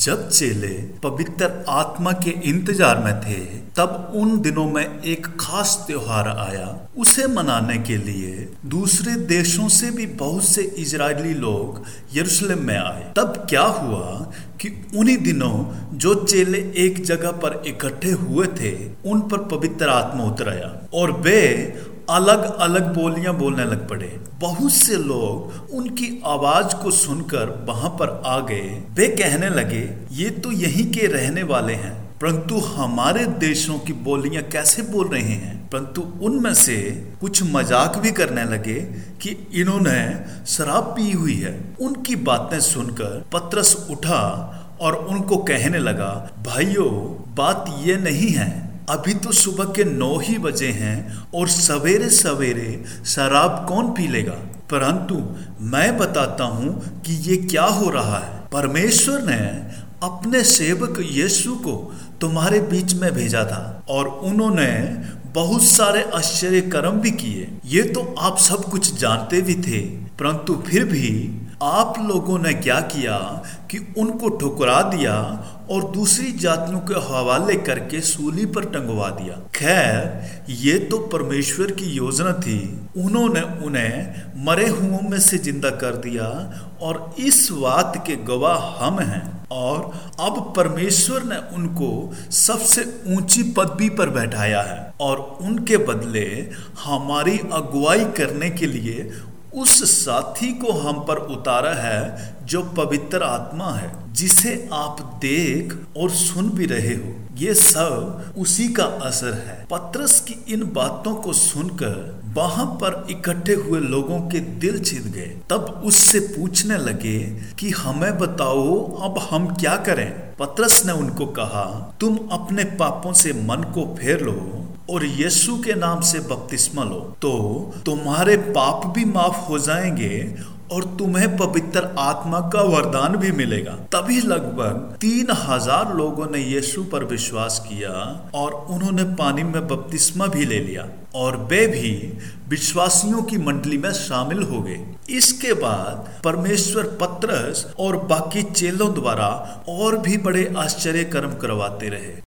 जब चेले पवित्र आत्मा के इंतजार में थे, तब उन दिनों में एक खास त्योहार आया। उसे मनाने के लिए दूसरे देशों से भी बहुत से इजरायली लोग यरूशलेम में आए। तब क्या हुआ कि उन्हीं दिनों जो चेले एक जगह पर इकट्ठे हुए थे, उन पर पवित्र आत्मा उतर आया और वे अलग अलग बोलियां बोलने लग पड़े। बहुत से लोग उनकी आवाज को सुनकर वहां पर आ गए। वे कहने लगे, ये तो यहीं के रहने वाले हैं, परंतु हमारे देशों की बोलियां कैसे बोल रहे हैं। परंतु उनमें से कुछ मजाक भी करने लगे कि इन्होंने शराब पी हुई है। उनकी बातें सुनकर पतरस उठा और उनको कहने लगा, भाइयों, बात ये नहीं है, अभी तो सुबह के 9 ही बजे हैं और सवेरे सवेरे शराब कौन पी लेगा। परंतु मैं बताता हूं कि ये क्या हो रहा है। परमेश्वर ने अपने सेवक यीशु को तुम्हारे बीच में भेजा था और उन्होंने बहुत सारे आश्चर्य कर्म भी किए। ये तो आप सब कुछ जानते भी थे, परंतु फिर भी आप लोगों ने क्या किया कि उनको ठुकरा दिया और दूसरी जातियों के हवाले करके सूली पर टंगवा दिया। खैर, ये तो परमेश्वर की योजना थी। उन्होंने उन्हें मरे हुओं में से जिंदा कर दिया और इस बात के गवाह हम हैं। और अब परमेश्वर ने उनको सबसे ऊंची पदवी पर बैठाया है और उनके बदले हमारी अगुवाई करने के लिए उस साथी को हम पर उतारा है, जो पवित्र आत्मा है, जिसे आप देख और सुन भी रहे हो। ये सब उसी का असर है। पतरस की इन बातों को सुनकर वहां पर इकट्ठे हुए लोगों के दिल छिद गए। तब उससे पूछने लगे कि हमें बताओ, अब हम क्या करें। पतरस ने उनको कहा, तुम अपने पापों से मन को फेर लो और यीशु के नाम से बपतिस्मा लो, तो तुम्हारे पाप भी माफ हो जाएंगे और तुम्हें पवित्र आत्मा का वरदान भी मिलेगा। तभी लगभग 3000 लोगों ने यीशु पर विश्वास किया और उन्होंने पानी में बपतिस्मा भी ले लिया और वे भी विश्वासियों की मंडली में शामिल हो गए। इसके बाद परमेश्वर पतरस और बाकी चेलों द्वारा और भी बड़े आश्चर्य कर्म करवाते रहे।